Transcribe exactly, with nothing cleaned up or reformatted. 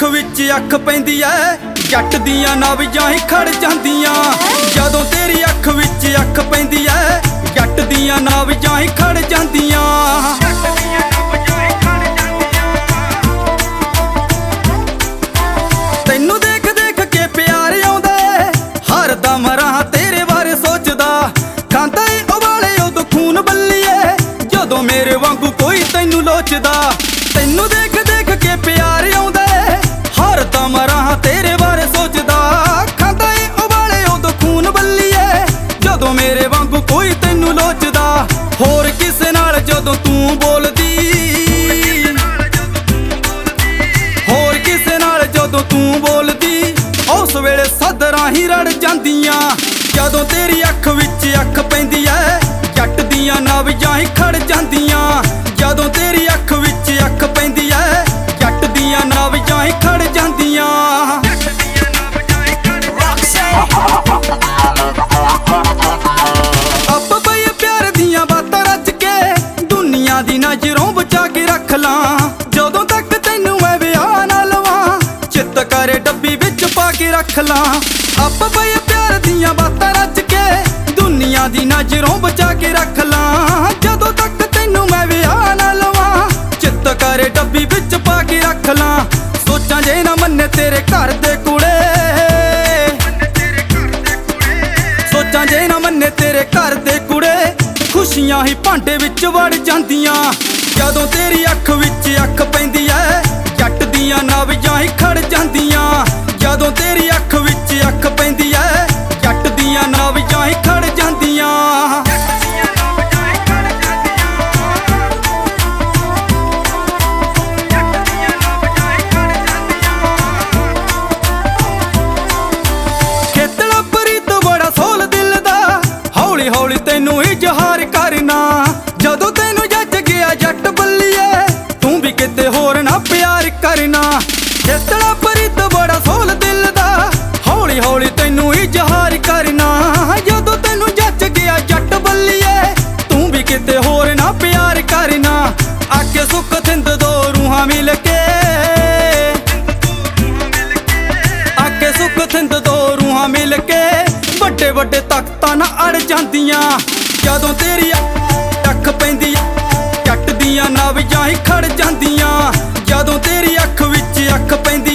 विच अख पैंदी ऐ जट दियां नावियां ही खड़ जांदियां। जदों तेरी अख विच अख पैंदी ऐ जट दियां नावियां ही खड़ जांदियां। तैनू देख देख के प्यार आउंदा हर दम रहा तेरे बारे सोचदा। खांदा ए उबाले उदों खून बल्लीए जदों मेरे वांगू कोई तैनू लोचदा। तैनू देख देख के प्यार आउंदा हर दम रहा तेरे बारे सोचदा। खांदा ए उबाले उदों खून बल्लीए जदों मेरे वांगू कोई तैनू लोचदा। होर किसे नाल जदों तू बोलदी होर किसे नाल जदों तू बोलदी उस वेले सदरां ही रड़ जांदियां। जदों तेरी अख विच अख पैंदी ऐ जट दियां नावियां ही खड़ जांदियां। जदों तेरी अख विच अख पैंदी ऐ जट दियां नावियां ही खड़ जांदियां। अब बई प्यार दियां बातां रच के दुनिया दी नजरों बचा के रख लां। जदों तक तैनू मैं विआह ना लवां चित करे डब्बी विच पा के रख लां। अब बई प्यार दियां बातां रच के दुनिया दी नजरों बचा के रख लां। जदों तक तैनू मैं विआह ना लवां चित करे डब्बी विच पा के रख लां। सोचां जे ना मन्ने तेरे घर दे कुड़े सोचां जे ना मन्ने तेरे घर दे कुड़े खुशियां ही भांडे विच वड़ जांदियां। जदों तेरी अख विच अख पैंदी ऐ जट दियां नावियां ही खड़ जांदियां। जदों तेरी अख विच अख पैंदी ऐ जट दियां नावियां ही खड़ जांदियां। खेतड़ा प्रीत बड़ा सोल दिल दा हौली हौली तैनू इजहार करना। जदों तैनू जज गया जट बल्लीए तू भी किते होर ना प्यार करना। खेतड़ा प्रीत बड़ा सोल दिल दा हौली हौली तैनू इजहार करना। जदों तैनू जज गया जट बल्लीए तू भी किते होर ना प्यार करना। आके सुख थिंद दो रूहां मिल के आके सुख थिंद दो रूहां मिल के बड़े बड़े तख्तां ना अड़ जांदियां। जदों तेरी अख पैंदी जट दियां नावियां ही खड़ जांदियां। जदों तेरी अख विच अख पैंदी